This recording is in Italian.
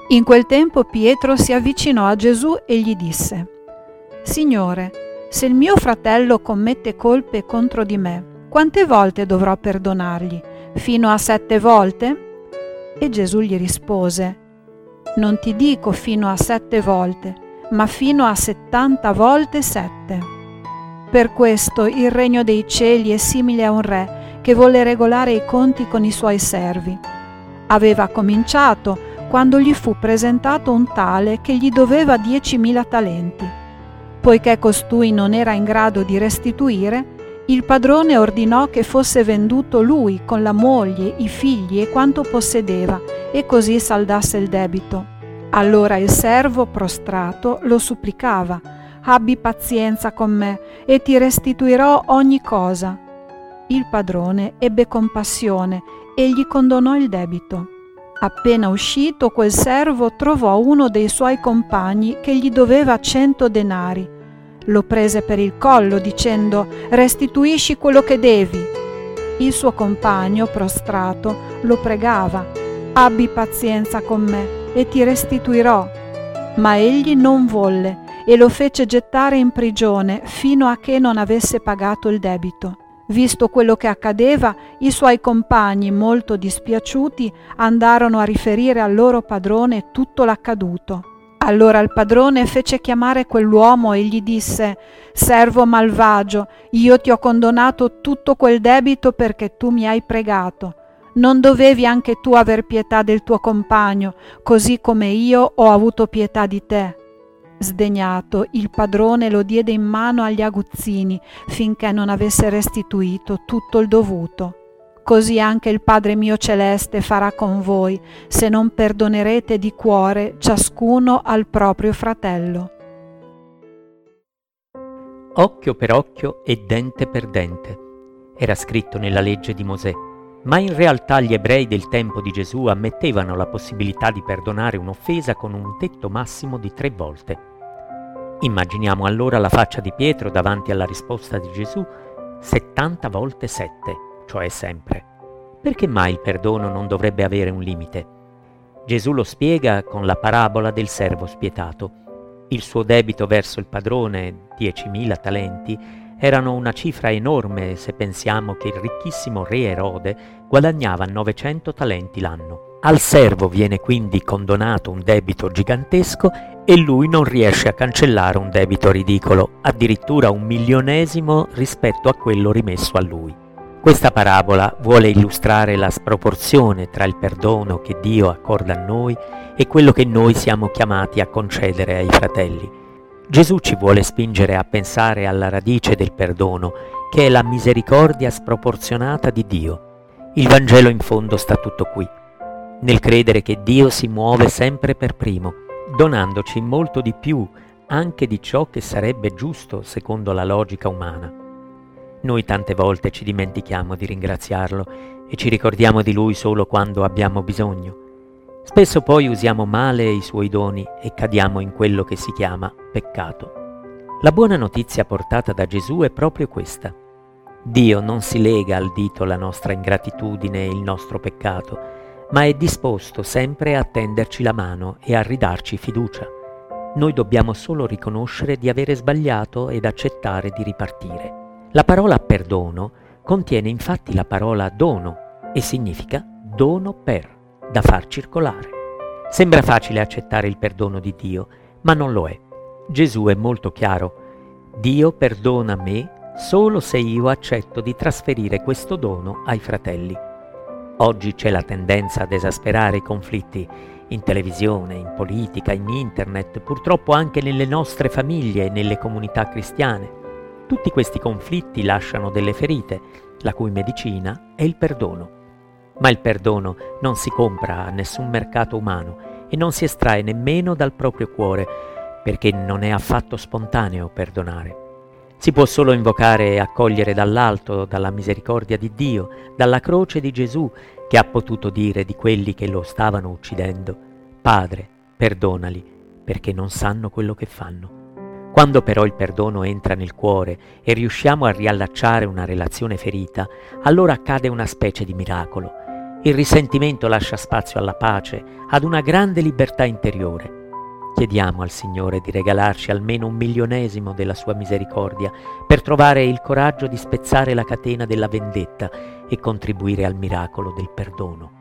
In quel tempo Pietro si avvicinò a Gesù e gli disse: Signore, se il mio fratello commette colpe contro di me, quante volte dovrò perdonargli? Fino a 7 volte? E Gesù gli rispose: Non ti dico fino a 7 volte, ma fino a 70 volte 7. Per questo il regno dei cieli è simile a un re che volle regolare i conti con i suoi servi. Aveva cominciato quando gli fu presentato un tale che gli doveva 10.000 talenti. Poiché costui non era in grado di restituire, il padrone ordinò che fosse venduto lui con la moglie, i figli e quanto possedeva, e così saldasse il debito. Allora il servo, prostrato, lo supplicava: Abbi pazienza con me e ti restituirò ogni cosa. Il padrone ebbe compassione e gli condonò il debito. Appena uscito, quel servo trovò uno dei suoi compagni che gli doveva 100 denari. Lo prese per il collo dicendo: Restituisci quello che devi. Il suo compagno, prostrato, lo pregava: Abbi pazienza con me e ti restituirò. Ma egli non volle e lo fece gettare in prigione fino a che non avesse pagato il debito. Visto quello che accadeva, i suoi compagni, molto dispiaciuti, andarono a riferire al loro padrone tutto l'accaduto. Allora il padrone fece chiamare quell'uomo e gli disse: Servo malvagio, io ti ho condonato tutto quel debito perché tu mi hai pregato. Non dovevi anche tu aver pietà del tuo compagno, così come io ho avuto pietà di te? Sdegnato, il padrone lo diede in mano agli aguzzini finché non avesse restituito tutto il dovuto. Così anche il Padre mio celeste farà con voi, se non perdonerete di cuore ciascuno al proprio fratello. Occhio per occhio e dente per dente. Era scritto nella legge di Mosè, ma in realtà gli ebrei del tempo di Gesù ammettevano la possibilità di perdonare un'offesa con un tetto massimo di 3 volte. Immaginiamo allora la faccia di Pietro davanti alla risposta di Gesù: 70 volte 7, cioè sempre. Perché mai il perdono non dovrebbe avere un limite? Gesù lo spiega con la parabola del servo spietato. Il suo debito verso il padrone, 10.000 talenti, erano una cifra enorme se pensiamo che il ricchissimo re Erode guadagnava 900 talenti l'anno. Al servo viene quindi condonato un debito gigantesco e lui non riesce a cancellare un debito ridicolo, addirittura 1/1000° rispetto a quello rimesso a lui. Questa parabola vuole illustrare la sproporzione tra il perdono che Dio accorda a noi e quello che noi siamo chiamati a concedere ai fratelli. Gesù ci vuole spingere a pensare alla radice del perdono, che è la misericordia sproporzionata di Dio. Il Vangelo in fondo sta tutto qui, nel credere che Dio si muove sempre per primo, donandoci molto di più anche di ciò che sarebbe giusto secondo la logica umana. Noi tante volte ci dimentichiamo di ringraziarlo e ci ricordiamo di Lui solo quando abbiamo bisogno. Spesso poi usiamo male i Suoi doni e cadiamo in quello che si chiama peccato. La buona notizia portata da Gesù è proprio questa. Dio non si lega al dito la nostra ingratitudine e il nostro peccato, ma è disposto sempre a tenderci la mano e a ridarci fiducia. Noi dobbiamo solo riconoscere di avere sbagliato ed accettare di ripartire. La parola perdono contiene infatti la parola dono e significa dono per, da far circolare. Sembra facile accettare il perdono di Dio, ma non lo è. Gesù è molto chiaro: Dio perdona me solo se io accetto di trasferire questo dono ai fratelli. Oggi c'è la tendenza ad esasperare i conflitti in televisione, in politica, in internet, purtroppo anche nelle nostre famiglie e nelle comunità cristiane. Tutti questi conflitti lasciano delle ferite, la cui medicina è il perdono. Ma il perdono non si compra a nessun mercato umano e non si estrae nemmeno dal proprio cuore, perché non è affatto spontaneo perdonare. Si può solo invocare e accogliere dall'alto, dalla misericordia di Dio, dalla croce di Gesù, che ha potuto dire di quelli che lo stavano uccidendo: Padre, perdonali, perché non sanno quello che fanno. Quando però il perdono entra nel cuore e riusciamo a riallacciare una relazione ferita, allora accade una specie di miracolo. Il risentimento lascia spazio alla pace, ad una grande libertà interiore. Chiediamo al Signore di regalarci almeno 1/1000 della sua misericordia per trovare il coraggio di spezzare la catena della vendetta e contribuire al miracolo del perdono.